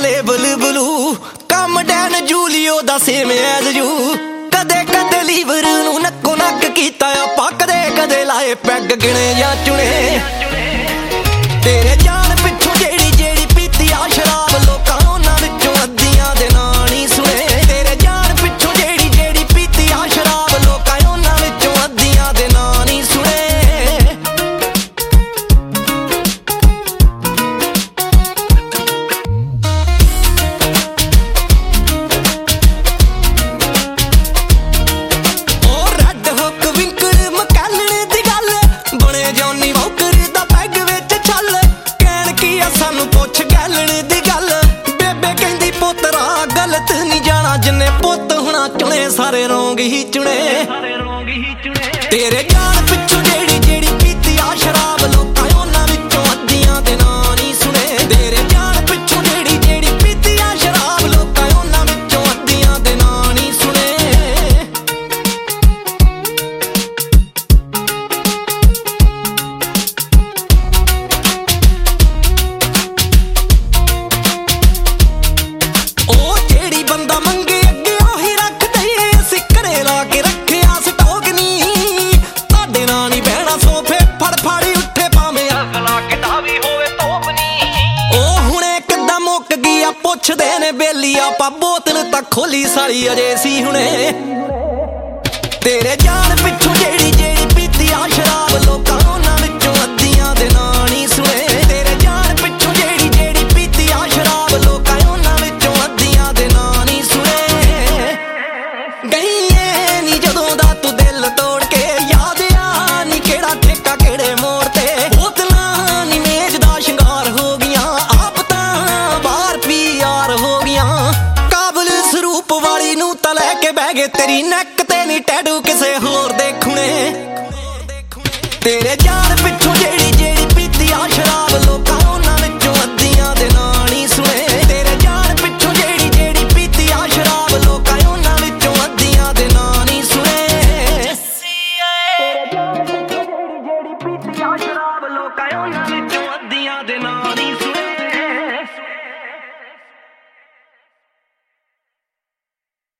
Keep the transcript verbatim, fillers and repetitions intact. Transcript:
label blue कम Don Julio दा same as you कदे कदे लीवर नू नक्को नक कीता आपां कदे कदे लाए पैग गिणे या चुने तेरे जान पिछों जेड़ी जेड़ी पीती आ शराब लोकां उन्हां विचों अद्धियां दे नां नहीं सुने तेरे जान पिछों जेड़ी जेड़ी पीती आ शराब लोकां उन्हां विचों अद्धियां दे नां नहीं सुने सारे रोंग ही चुने तेरे जान पिछों जेड़ी जेड़ी पीती आ शराब लोकां उन्हां विचों अद्धियां दे नां नहीं सुने तेरे जान पिछों जेड़ी जेड़ी पीती आ शराब लोकां उन्हां विचों अद्धियां दे नां नहीं सुने ओ जेड़ी बंदा मंगे पुछदे ने बेली आपां बोतल तक खोली साली अजे सी हुणे तेरे जान पिछों जेड़ी जेड़ी पीती आ शराब लोकां उन्हां विचों अद्धियां दे नां नहीं सुने तेरे जान पिछों जेड़ी जेड़ी पीती आ शराब लोकां उन्हां विचों अद्धियां दे नां नहीं सुने गई ऐ नी जदों दा तू दिल तोड़ के याद आ नी केड़ा ठेका केड़े मोड़ ते बोतलां नी मेज दा शंगार हो गईयां आप तां बाहर पी यार हो गईयां काबल स्वरूप वाली नू तां लैके बह गए तेरी नैक ते नी टैटू किसे होर दे खुणे तेरे जान पिछों जेड़ी